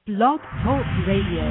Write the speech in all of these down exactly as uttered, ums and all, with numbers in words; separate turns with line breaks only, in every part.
Blog Talk Radio.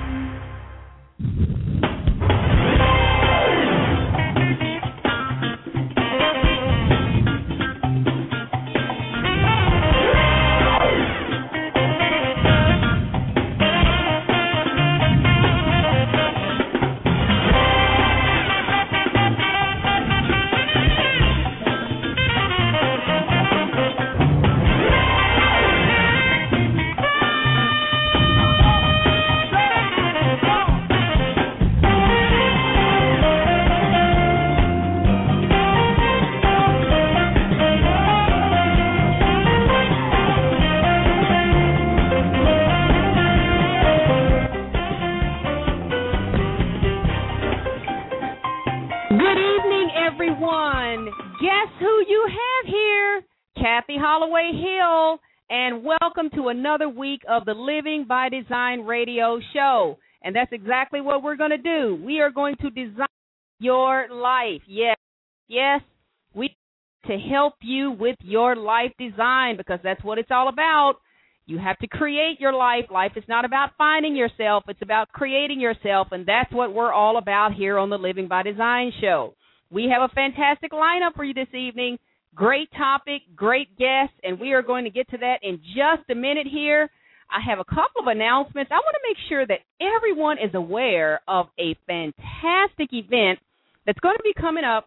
Another week of the Living by Design radio show. And that's exactly what we're going to do. We are going to design your life. Yes, yes, we to help you with your life design, because that's what it's all about. You have to create your life. Life is not about finding yourself. It's about creating yourself, and that's what we're all about here on the Living by Design show. We have a fantastic lineup for you this evening. Great topic, great guest, and we are going to get to that in just a minute here. I have a couple of announcements. I want to make sure that everyone is aware of a fantastic event that's going to be coming up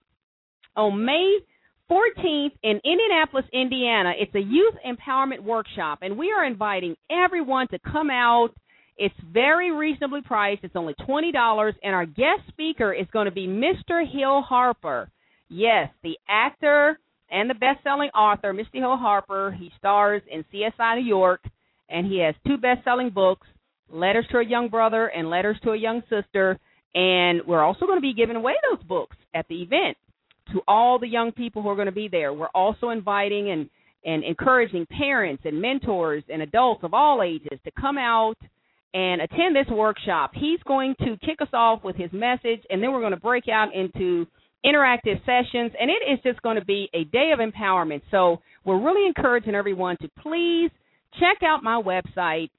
on May fourteenth in Indianapolis, Indiana. It's a youth empowerment workshop, and we are inviting everyone to come out. It's very reasonably priced. It's only twenty dollars, and our guest speaker is going to be Mister Hill Harper. Yes, the actor and the best-selling author, Mister Hill Harper. He stars in C S I New York, and he has two best-selling books, Letters to a Young Brother and Letters to a Young Sister, and we're also going to be giving away those books at the event to all the young people who are going to be there. We're also inviting and, and encouraging parents and mentors and adults of all ages to come out and attend this workshop. He's going to kick us off with his message, and then we're going to break out into interactive sessions, and it is just going to be a day of empowerment. So we're really encouraging everyone to please check out my website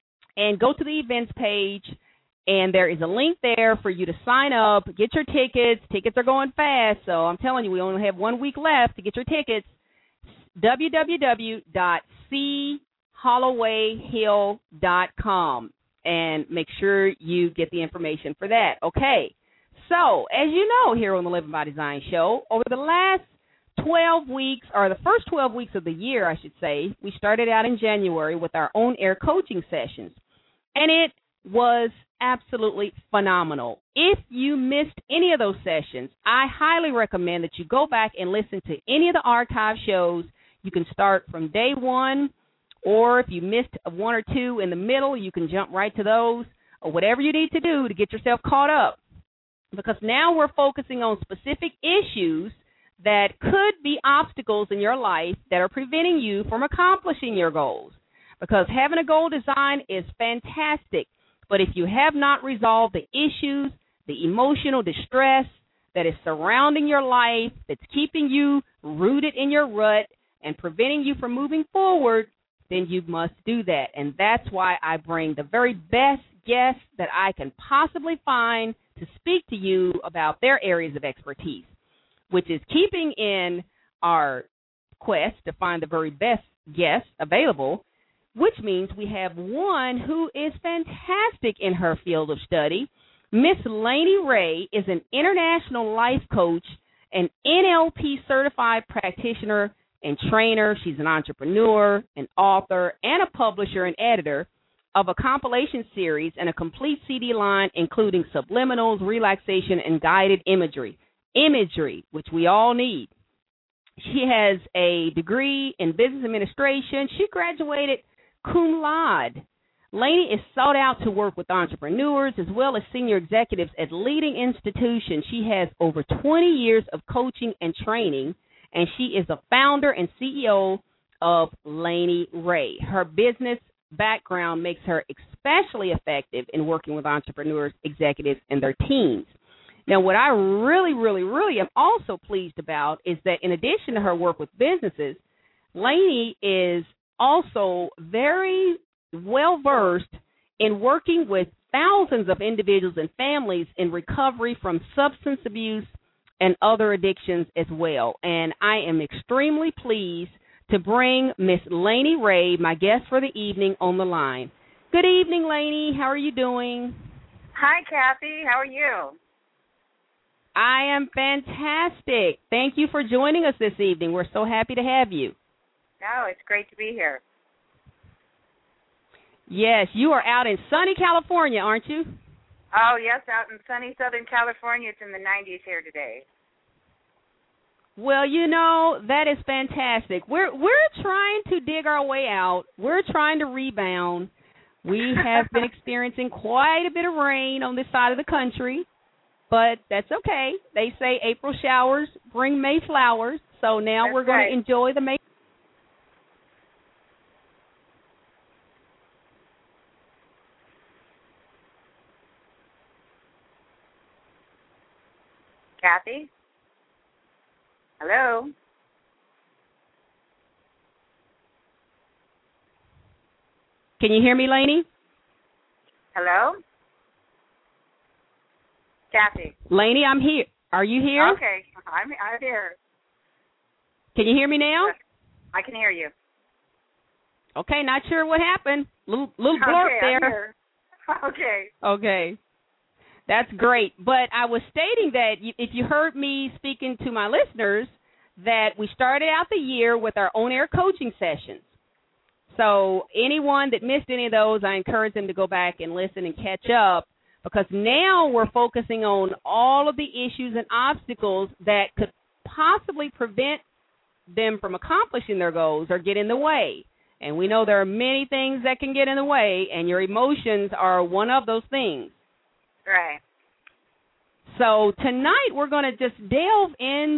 and go to the events page, and there is a link there for you to sign up, get your tickets. Tickets are going fast, so I'm telling you, we only have one week left to get your tickets. w w w dot c holloway hill dot com, and make sure you get the information for that. Okay. So, as you know, here on the Living by Design show, over the last twelve weeks, or the first twelve weeks of the year, I should say, we started out in January with our own air coaching sessions, and it was absolutely phenomenal. If you missed any of those sessions, I highly recommend that you go back and listen to any of the archive shows. You can start from day one, or if you missed one or two in the middle, you can jump right to those, or whatever you need to do to get yourself caught up. Because now we're focusing on specific issues that could be obstacles in your life that are preventing you from accomplishing your goals. Because having a goal design is fantastic, but if you have not resolved the issues, the emotional distress that is surrounding your life, that's keeping you rooted in your rut and preventing you from moving forward, then you must do that. And that's why I bring the very best guests that I can possibly find to speak to you about their areas of expertise, which is keeping in our quest to find the very best guests available, which means we have one who is fantastic in her field of study. Miss Lainey Ray is an international life coach, an N L P certified practitioner and trainer. She's an entrepreneur, an author, and a publisher and editor of a compilation series and a complete C D line, including subliminals, relaxation, and guided imagery, imagery, which we all need. She has a degree in business administration. She graduated cum laude. Lainey is sought out to work with entrepreneurs as well as senior executives at leading institutions. She has over twenty years of coaching and training, and she is the founder and C E O of Lainey Ray. Her business background makes her especially effective in working with entrepreneurs, executives, and their teams. Now, what I really, really, really am also pleased about is that in addition to her work with businesses, Lainey is also very well versed in working with thousands of individuals and families in recovery from substance abuse and other addictions as well. And I am extremely pleased to bring Miss Lainey Ray, my guest for the evening, on the line. Good evening, Lainey. How are you doing?
Hi, Kathy. How are you?
I am fantastic. Thank you for joining us this evening. We're so happy to have you.
Oh, it's great to be here.
Yes, you are out in sunny California, aren't you?
Oh, yes, out in sunny Southern California. It's in the nineties here today.
Well, you know, that is fantastic. We're we're trying to dig our way out. We're trying to rebound. We have been experiencing quite a bit of rain on this side of the country, but that's okay. They say April showers bring May flowers, so now
That's
we're going
right.
to enjoy the May.
Kathy? Hello?
Can you hear me, Lainey?
Hello? Kathy?
Lainey, I'm here. Are you here?
Okay, I'm, I'm here.
Can you hear me now?
I can hear you.
Okay, not sure what happened. Little little blurb
okay,
there.
I'm here. Okay.
Okay. That's great. But I was stating that you, if you heard me speaking to my listeners, that we started out the year with our on-air coaching sessions. So anyone that missed any of those, I encourage them to go back and listen and catch up, because now we're focusing on all of the issues and obstacles that could possibly prevent them from accomplishing their goals or get in the way. And we know there are many things that can get in the way, and your emotions are one of those things.
Right.
So tonight we're going to just delve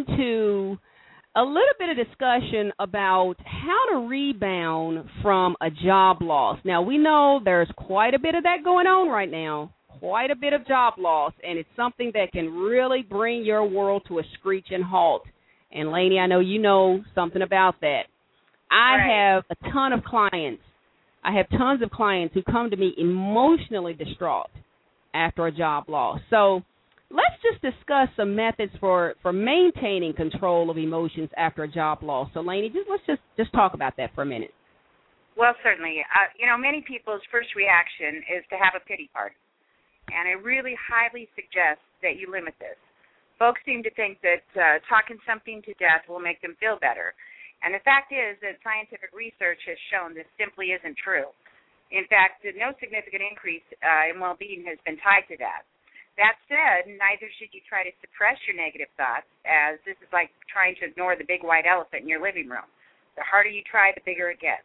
into a little bit of discussion about how to rebound from a job loss. Now, we know there's quite a bit of that going on right now, quite a bit of job loss, and it's something that can really bring your world to a screeching halt. And, Lainey, I know you know something about that. I
Right.
have a ton of clients. I have tons of clients who come to me emotionally distraught after a job loss. So let's just discuss some methods for, for maintaining control of emotions after a job loss. So, Lainey, just, let's just, just talk about that for a minute.
Well, certainly. Uh, you know, many people's first reaction is to have a pity party. And I really highly suggest that you limit this. Folks seem to think that uh, talking something to death will make them feel better. And the fact is that scientific research has shown this simply isn't true. In fact, no significant increase uh, in well-being has been tied to that. That said, neither should you try to suppress your negative thoughts, as this is like trying to ignore the big white elephant in your living room. The harder you try, the bigger it gets.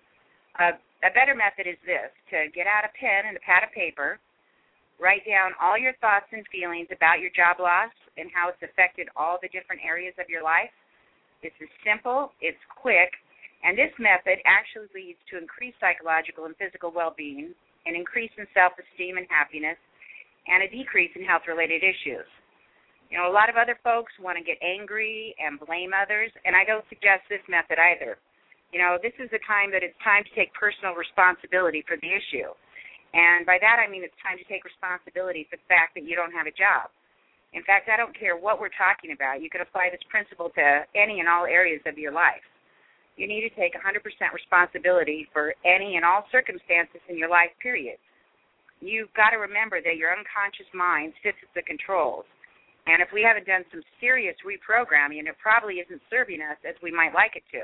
Uh, a better method is this: to get out a pen and a pad of paper, write down all your thoughts and feelings about your job loss and how it's affected all the different areas of your life. This is simple, it's quick, and this method actually leads to increased psychological and physical well-being, an increase in self-esteem and happiness, and a decrease in health-related issues. You know, a lot of other folks want to get angry and blame others, and I don't suggest this method either. You know, this is the time that it's time to take personal responsibility for the issue. And by that I mean it's time to take responsibility for the fact that you don't have a job. In fact, I don't care what we're talking about. You can apply this principle to any and all areas of your life. You need to take one hundred percent responsibility for any and all circumstances in your life, period. You've got to remember that your unconscious mind sits at the controls. And if we haven't done some serious reprogramming, it probably isn't serving us as we might like it to.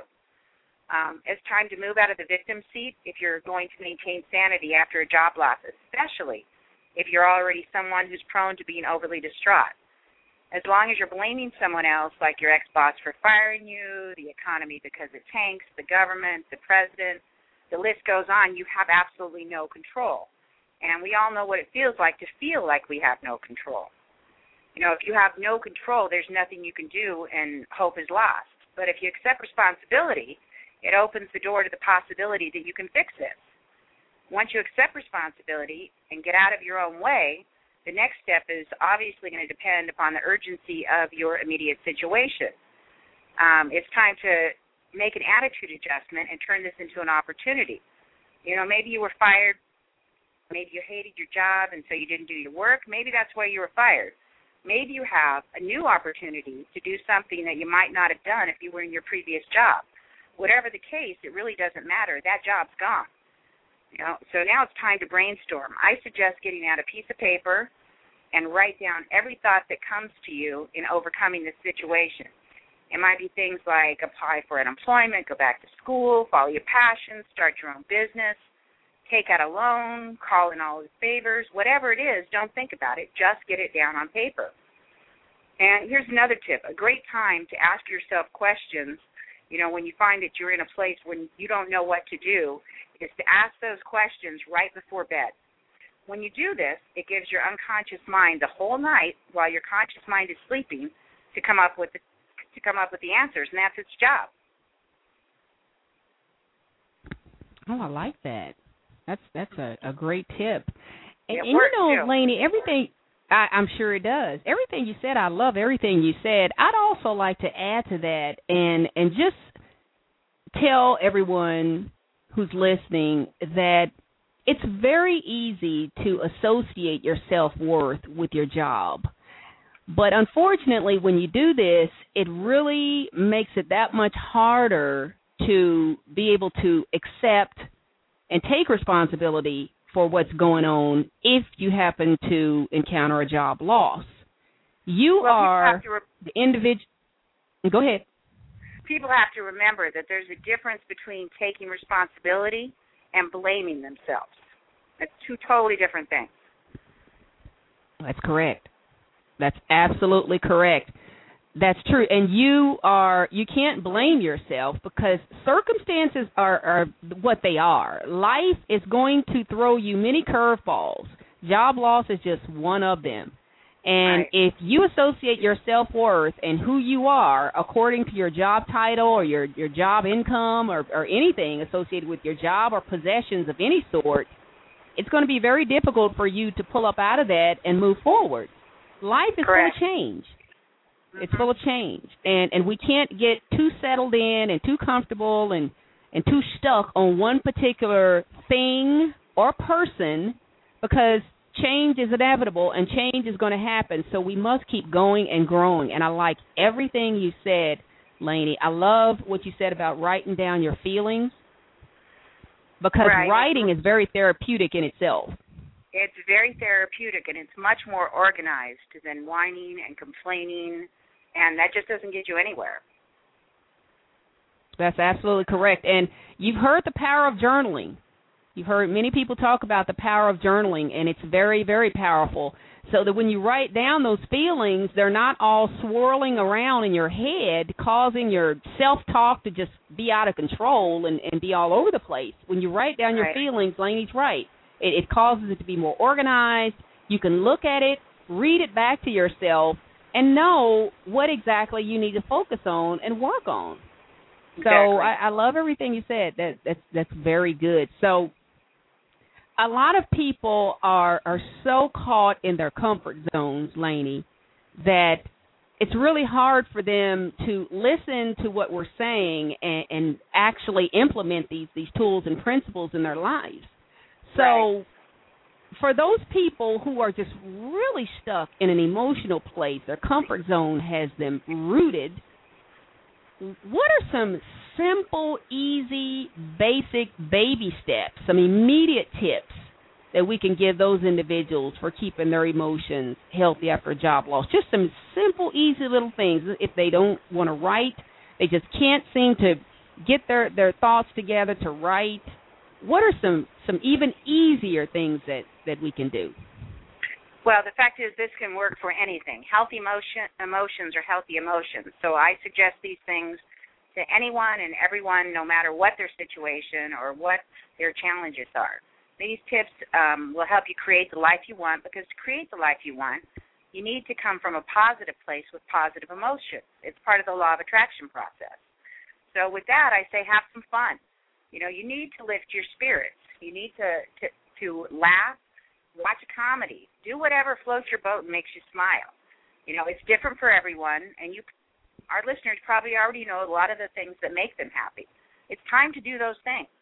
Um, it's time to move out of the victim seat if you're going to maintain sanity after a job loss, especially if you're already someone who's prone to being overly distraught. As long as you're blaming someone else, like your ex-boss for firing you, the economy because it tanks, the government, the president, the list goes on, you have absolutely no control. And we all know what it feels like to feel like we have no control. You know, if you have no control, there's nothing you can do and hope is lost. But if you accept responsibility, it opens the door to the possibility that you can fix it. Once you accept responsibility and get out of your own way, the next step is obviously going to depend upon the urgency of your immediate situation. Um, it's time to make an attitude adjustment and turn this into an opportunity. You know, maybe you were fired. Maybe you hated your job and so you didn't do your work. Maybe that's why you were fired. Maybe you have a new opportunity to do something that you might not have done if you were in your previous job. Whatever the case, it really doesn't matter. That job's gone. You know, so now it's time to brainstorm. I suggest getting out a piece of paper and write down every thought that comes to you in overcoming this situation. It might be things like apply for unemployment, go back to school, follow your passions, start your own business, take out a loan, call in all the favors, whatever it is, don't think about it. Just get it down on paper. And here's another tip. A great time to ask yourself questions, you know, when you find that you're in a place when you don't know what to do, is to ask those questions right before bed. When you do this, it gives your unconscious mind the whole night while your conscious mind is sleeping to come up with the, to come up with the answers, and that's its job.
Oh, I like that. That's that's a, a great tip. And, and
It
you
works,
know,
too.
Lainey, everything, I, I'm sure it does. Everything you said, I love everything you said. I'd also like to add to that and and just tell everyone who's listening that it's very easy to associate your self-worth with your job. But unfortunately, when you do this, it really makes it that much harder to be able to accept and take responsibility for what's going on if you happen to encounter a job loss. You
well,
are
re-
the individual. Go ahead.
People have to remember that there's a difference between taking responsibility and blaming themselves. That's two totally different things.
That's correct. That's absolutely correct. That's true. And you are you can't blame yourself because circumstances are, are what they are. Life is going to throw you many curveballs. Job loss is just one of them. And
right.
if you associate your self-worth and who you are according to your job title or your, your job income or, or anything associated with your job or possessions of any sort, it's going to be very difficult for you to pull up out of that and move forward. Life is
Correct.
full of change.
Mm-hmm.
It's full of change, and and we can't get too settled in and too comfortable and, and too stuck on one particular thing or person because change is inevitable and change is going to happen. So we must keep going and growing. And I like everything you said, Lainey. I love what you said about writing down your feelings because
right.
writing is very therapeutic in itself.
It's very therapeutic, and it's much more organized than whining and complaining, and that just doesn't get you anywhere.
That's absolutely correct. And you've heard the power of journaling. You've heard many people talk about the power of journaling, and it's very, very powerful. So that when you write down those feelings, they're not all swirling around in your head, causing your self-talk to just be out of control and, and be all over the place. When you write down your
right.
feelings, Lainey's right. It, it causes it to be more organized. You can look at it, read it back to yourself, and know what exactly you need to focus on and work on.
Exactly.
So I, I love everything you said. That, that's that's very good. So a lot of people are are so caught in their comfort zones, Lainey, that it's really hard for them to listen to what we're saying and, and actually implement these these tools and principles in their lives. So
right.
for those people who are just really stuck in an emotional place, their comfort zone has them rooted, what are some simple, easy, basic baby steps, some immediate tips that we can give those individuals for keeping their emotions healthy after a job loss? Just some simple, easy little things. If they don't want to write, they just can't seem to get their, their thoughts together to write, what are some, some even easier things that, that we can do?
Well, the fact is this can work for anything. Healthy emotion, emotions are healthy emotions. So I suggest these things to anyone and everyone, no matter what their situation or what their challenges are. These tips um, will help you create the life you want, because to create the life you want, you need to come from a positive place with positive emotions. It's part of the law of attraction process. So with that, I say have some fun. You know, you need to lift your spirits. You need to, to, to laugh, watch a comedy, do whatever floats your boat and makes you smile. You know, it's different for everyone, and you, our listeners probably already know a lot of the things that make them happy. It's time to do those things.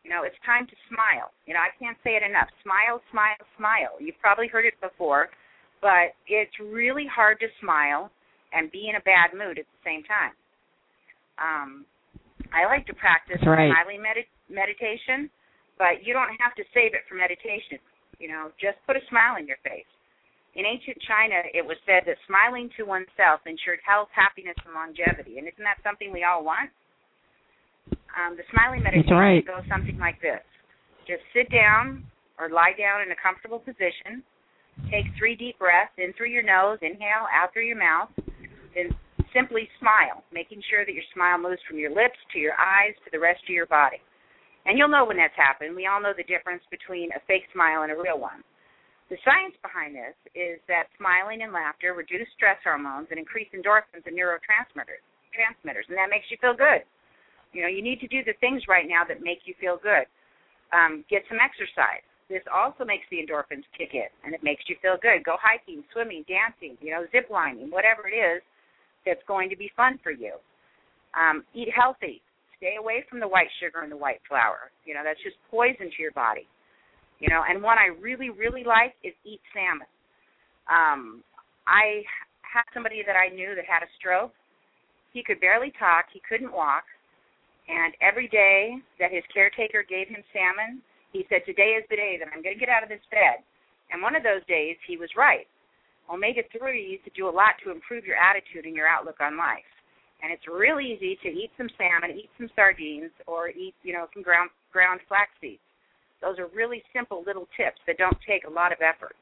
You know, it's time to smile. You know, I can't say it enough. Smile, smile, smile. You've probably heard it before, but it's really hard to smile and be in a bad mood at the same time. Um, I like to practice
right.
smiling med- meditation, but you don't have to save it for meditation. You know, just put a smile in your face. In ancient China, it was said that smiling to oneself ensured health, happiness, and longevity. And isn't that something we all want? Um, the smiling meditation
right.
goes something like this. Just sit down or lie down in a comfortable position. Take three deep breaths in through your nose, inhale out through your mouth, then simply smile, making sure that your smile moves from your lips to your eyes to the rest of your body. And you'll know when that's happened. We all know the difference between a fake smile and a real one. The science behind this is that smiling and laughter reduce stress hormones and increase endorphins and neurotransmitters, transmitters, and that makes you feel good. You know, you need to do the things right now that make you feel good. Um, get some exercise. This also makes the endorphins kick in, and it makes you feel good. Go hiking, swimming, dancing, you know, zip lining, whatever it is that's going to be fun for you. Um, eat healthy. Stay away from the white sugar and the white flour. You know, that's just poison to your body. You know, and one I really, really like is eat salmon. Um, I had somebody that I knew that had a stroke. He could barely talk. He couldn't walk. And every day that his caretaker gave him salmon, he said, today is the day that I'm going to get out of this bed. And one of those days, he was right. omega threes do a lot to improve your attitude and your outlook on life. And it's real easy to eat some salmon, eat some sardines, or eat, you know, some ground, ground flax seeds. Those are really simple little tips that don't take a lot of effort.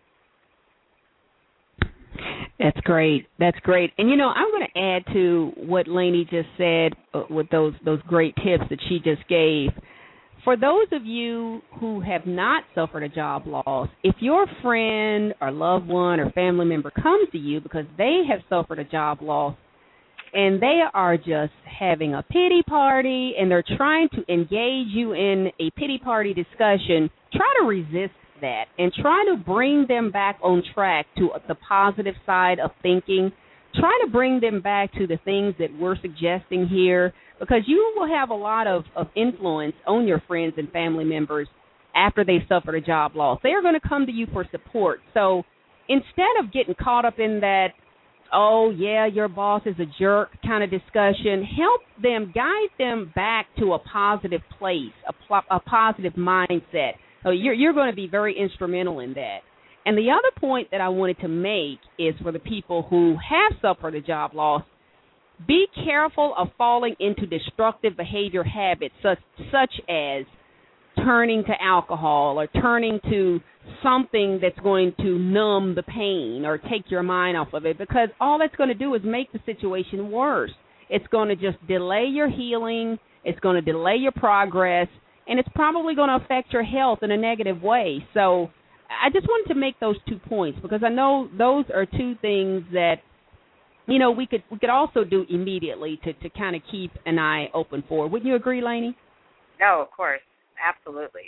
That's great. That's great. And, you know, I'm going to add to what Lainey just said uh, with those, those great tips that she just gave. For those of you who have not suffered a job loss, if your friend or loved one or family member comes to you because they have suffered a job loss and they are just having a pity party and they're trying to engage you in a pity party discussion, try to resist that and try to bring them back on track to the positive side of thinking. Try to bring them back to the things that we're suggesting here, because you will have a lot of, of influence on your friends and family members after they suffered a job loss. They are going to come to you for support. So instead of getting caught up in that, oh, yeah, your boss is a jerk kind of discussion, help them, guide them back to a positive place, a, pl- a positive mindset. So you're, you're going to be very instrumental in that. And the other point that I wanted to make is for the people who have suffered a job loss, be careful of falling into destructive behavior habits such, such as turning to alcohol or turning to something that's going to numb the pain or take your mind off of it, because all that's going to do is make the situation worse. It's going to just delay your healing. It's going to delay your progress, and it's probably going to affect your health in a negative way. So I just wanted to make those two points because I know those are two things that, you know, we could we could also do immediately to, to kind of keep an eye open for. Wouldn't you agree, Lainey?
No, of course. Absolutely.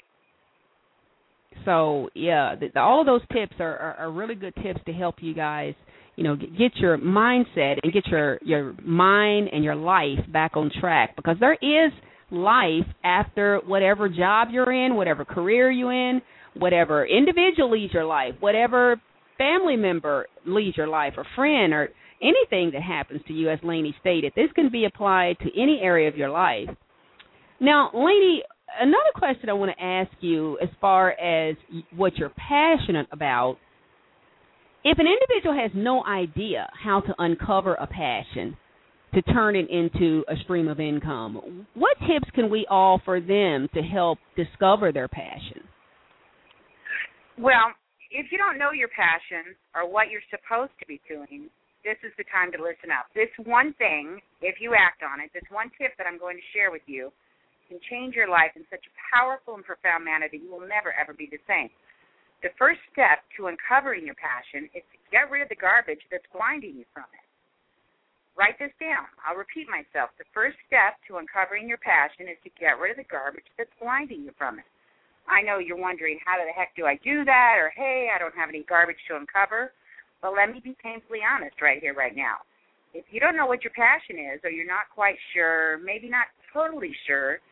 So, yeah, the, the, all of those tips are, are, are really good tips to help you guys, you know, get, get your mindset and get your, your mind and your life back on track, because there is life after whatever job you're in, whatever career you're in, whatever individual leads your life, whatever family member leads your life or friend or anything that happens to you, as Lainey stated. This can be applied to any area of your life. Now, Lainey, another question I want to ask you as far as what you're passionate about, if an individual has no idea how to uncover a passion to turn it into a stream of income, what tips can we offer them to help discover their passion?
Well, if you don't know your passion or what you're supposed to be doing, this is the time to listen up. This one thing, if you act on it, this one tip that I'm going to share with you can change your life in such a powerful and profound manner that you will never, ever be the same. The first step to uncovering your passion is to get rid of the garbage that's blinding you from it. Write this down. I'll repeat myself. The first step to uncovering your passion is to get rid of the garbage that's blinding you from it. I know you're wondering, how the heck do I do that? Or, hey, I don't have any garbage to uncover. Well, let me be painfully honest right here, right now. If you don't know what your passion is, or you're not quite sure, maybe not totally sure,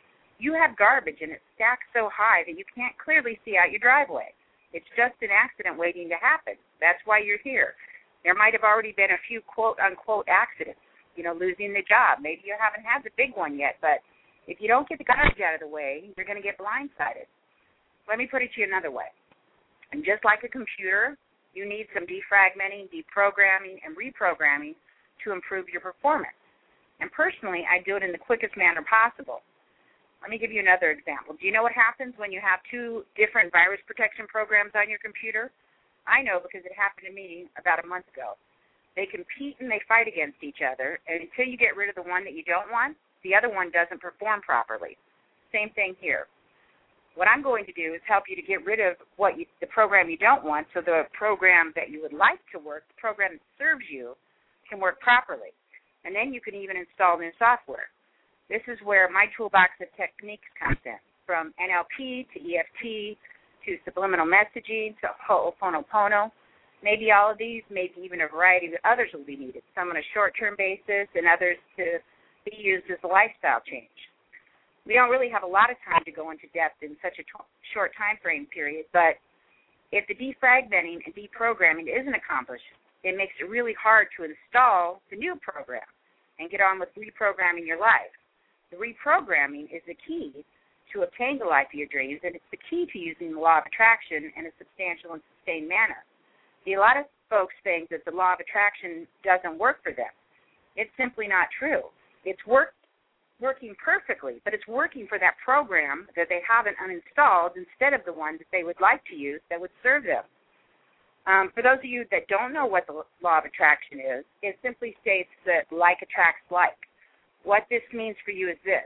You have garbage, and it's stacked so high that you can't clearly see out your driveway. It's just an accident waiting to happen. That's why you're here. There might have already been a few quote-unquote accidents, you know, losing the job. Maybe you haven't had the big one yet, but if you don't get the garbage out of the way, you're going to get blindsided. Let me put it to you another way. And just like a computer, you need some defragmenting, deprogramming, and reprogramming to improve your performance. And personally, I do it in the quickest manner possible. Let me give you another example. Do you know what happens when you have two different virus protection programs on your computer? I know because it happened to me about a month ago. They compete and they fight against each other, and until you get rid of the one that you don't want, the other one doesn't perform properly. Same thing here. What I'm going to do is help you to get rid of what you, the program you don't want, so the program that you would like to work, the program that serves you, can work properly. And then you can even install new software. This is where my toolbox of techniques comes in, from N L P to E F T to subliminal messaging to Ho'oponopono. Maybe all of these, maybe even a variety of others will be needed, some on a short-term basis and others to be used as a lifestyle change. We don't really have a lot of time to go into depth in such a t- short time frame period, but if the defragmenting and deprogramming isn't accomplished, it makes it really hard to install the new program and get on with reprogramming your life. The reprogramming is the key to obtain the life of your dreams, and it's the key to using the law of attraction in a substantial and sustained manner. See, a lot of folks think that the law of attraction doesn't work for them. It's simply not true. It's work, working perfectly, but it's working for that program that they haven't uninstalled instead of the one that they would like to use that would serve them. Um, for those of you that don't know what the law of attraction is, it simply states that like attracts like. What this means for you is this.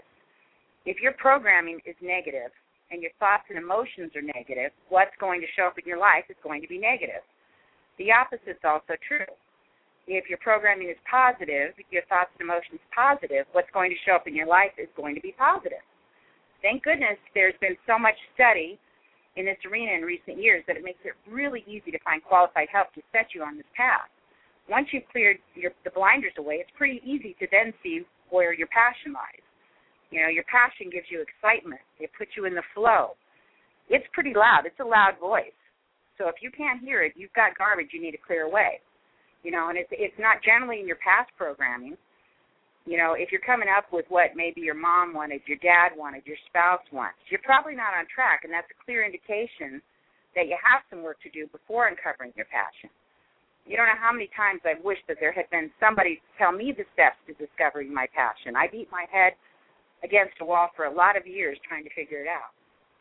If your programming is negative and your thoughts and emotions are negative, what's going to show up in your life is going to be negative. The opposite is also true. If your programming is positive, your thoughts and emotions positive, what's going to show up in your life is going to be positive. Thank goodness there's been so much study in this arena in recent years that it makes it really easy to find qualified help to set you on this path. Once you've cleared your, the blinders away, it's pretty easy to then see where your passion lies. You know, your passion gives you excitement. It puts you in the flow. It's pretty loud. It's a loud voice. So if you can't hear it, you've got garbage you need to clear away. You know, and it's it's not generally in your past programming. You know, if you're coming up with what maybe your mom wanted, your dad wanted, your spouse wants, you're probably not on track, and that's a clear indication that you have some work to do before uncovering your passion. You don't know how many times I've wished that there had been somebody tell me the steps to discovering my passion. I beat my head against a wall for a lot of years trying to figure it out.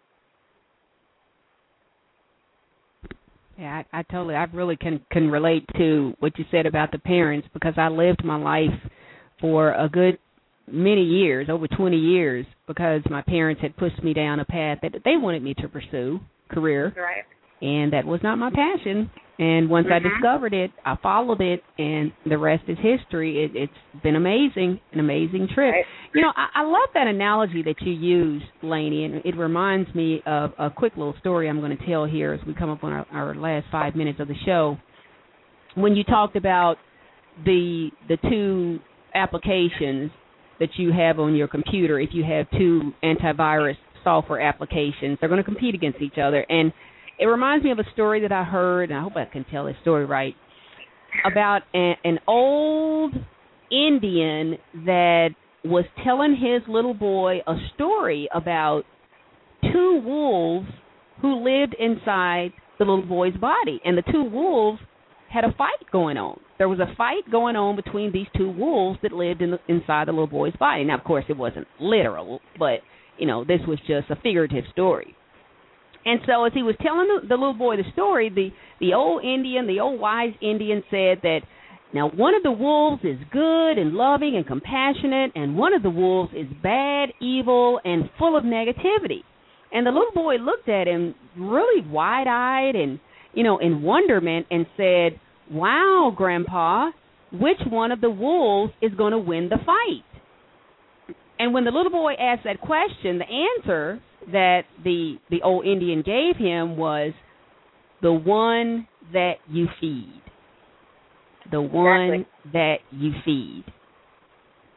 Yeah, I, I totally, I really can, can relate to what you said about the parents, because I lived my life for a good many years, over twenty years, because my parents had pushed me down a path that they wanted me to pursue, career,
right.
And that was not my passion. And once
mm-hmm.
I discovered it, I followed it, and the rest is history. It, it's been amazing, an amazing trip.
Right.
You know, I, I love that analogy that you use, Lainey, and it reminds me of a quick little story I'm going to tell here as we come up on our, our last five minutes of the show. When you talked about the the two applications that you have on your computer, if you have two antivirus software applications, they're going to compete against each other. And it reminds me of a story that I heard, and I hope I can tell this story right, about a, an old Indian that was telling his little boy a story about two wolves who lived inside the little boy's body. And the two wolves had a fight going on. There was a fight going on between these two wolves that lived in the, inside the little boy's body. Now, of course, it wasn't literal, but, you know, this was just a figurative story. And so as he was telling the, the little boy the story, the, the old Indian, the old wise Indian said that, now, one of the wolves is good and loving and compassionate, and one of the wolves is bad, evil, and full of negativity. And the little boy looked at him really wide-eyed and, you know, in wonderment and said, wow, Grandpa, which one of the wolves is going to win the fight? And when the little boy asked that question, the answer that the the old Indian gave him was the one that you feed. The one
exactly.
that you feed.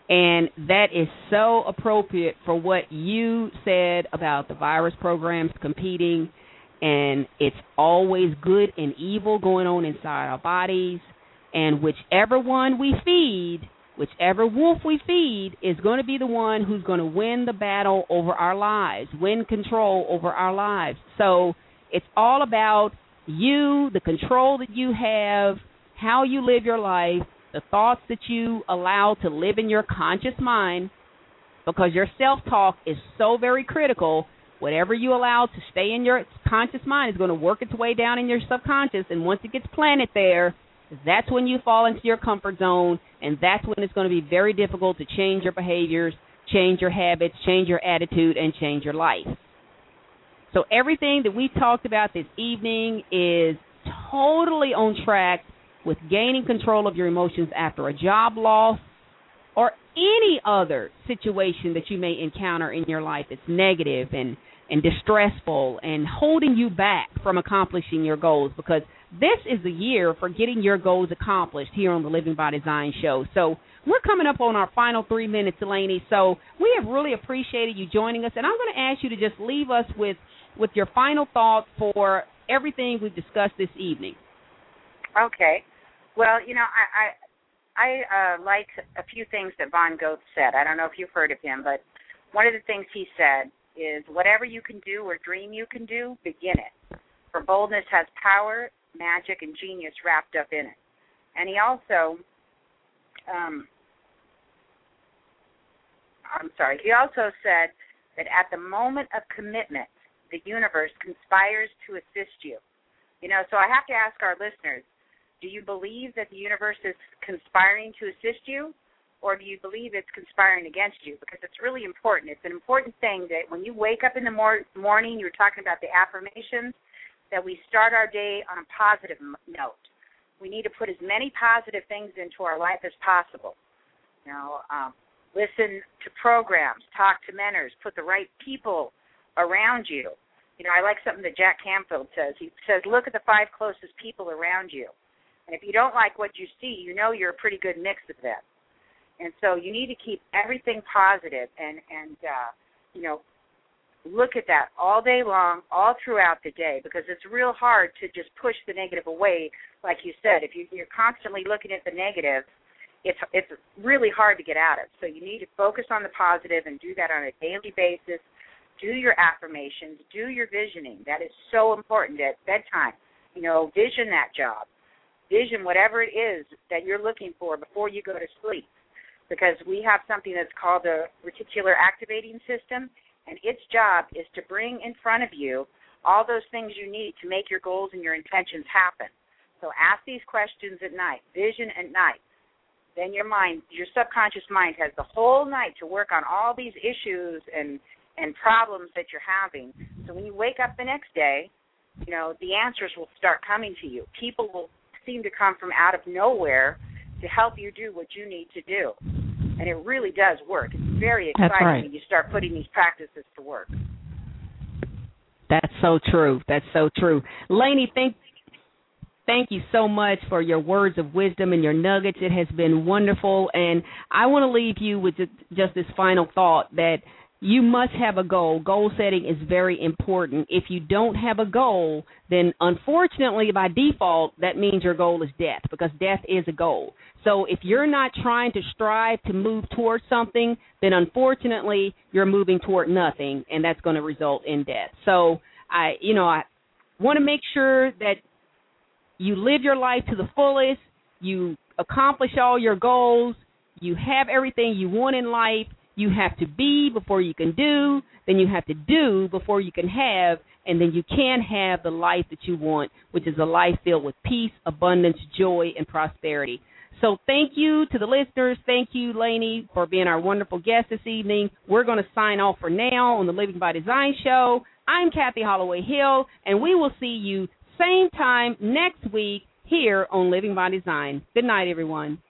And that is so appropriate for what you said about the virus programs competing, and it's always good and evil going on inside our bodies, and whichever one we feed, whichever wolf we feed is going to be the one who's going to win the battle over our lives, win control over our lives. So it's all about you, the control that you have, how you live your life, the thoughts that you allow to live in your conscious mind, because your self-talk is so very critical. Whatever you allow to stay in your conscious mind is going to work its way down in your subconscious, and once it gets planted there, that's when you fall into your comfort zone, and that's when it's going to be very difficult to change your behaviors, change your habits, change your attitude, and change your life. So everything that we talked about this evening is totally on track with gaining control of your emotions after a job loss or any other situation that you may encounter in your life that's negative and, and distressful and holding you back from accomplishing your goals, because this is the year for getting your goals accomplished here on the Living by Design show. So we're coming up on our final three minutes, Elaney, so we have really appreciated you joining us, and I'm going to ask you to just leave us with, with your final thoughts for everything we've discussed this evening.
Okay. Well, you know, I I, I uh, like a few things that Von Goethe said. I don't know if you've heard of him, but one of the things he said is, whatever you can do or dream you can do, begin it. For boldness has power, magic, and genius wrapped up in it. And he also, um, I'm sorry, he also said that at the moment of commitment, the universe conspires to assist you. You know, so I have to ask our listeners, do you believe that the universe is conspiring to assist you, or do you believe it's conspiring against you? Because it's really important. It's an important thing that when you wake up in the mor- morning, you were talking about the affirmations, that we start our day on a positive note. We need to put as many positive things into our life as possible. You know, um, listen to programs, talk to mentors, put the right people around you. You know, I like something that Jack Canfield says. He says, look at the five closest people around you. And if you don't like what you see, you know you're a pretty good mix of them. And so you need to keep everything positive and, and uh, you know, look at that all day long, all throughout the day, because it's real hard to just push the negative away. Like you said, if you, you're constantly looking at the negative, it's it's really hard to get out of. So you need to focus on the positive and do that on a daily basis. Do your affirmations. Do your visioning. That is so important at bedtime. You know, vision that job. Vision whatever it is that you're looking for before you go to sleep, because we have something that's called the reticular activating system, and its job is to bring in front of you all those things you need to make your goals and your intentions happen. So ask these questions at night, vision at night. Then your mind, your subconscious mind has the whole night to work on all these issues and, and problems that you're having. So when you wake up the next day, you know, the answers will start coming to you. People will seem to come from out of nowhere to help you do what you need to do. And it really does work. It's very exciting
right.
when you start putting these practices to work.
That's so true. That's so true. Lainey, thank, thank you so much for your words of wisdom and your nuggets. It has been wonderful. And I want to leave you with just, just this final thought that you must have a goal. Goal setting is very important. If you don't have a goal, then unfortunately, by default, that means your goal is death, because death is a goal. So if you're not trying to strive to move towards something, then unfortunately, you're moving toward nothing, and that's going to result in death. So I, you know, I want to make sure that you live your life to the fullest, you accomplish all your goals, you have everything you want in life. You have to be before you can do, then you have to do before you can have, and then you can have the life that you want, which is a life filled with peace, abundance, joy, and prosperity. So thank you to the listeners. Thank you, Lainey, for being our wonderful guest this evening. We're going to sign off for now on the Living by Design show. I'm Kathy Holloway Hill, and we will see you same time next week here on Living by Design. Good night, everyone.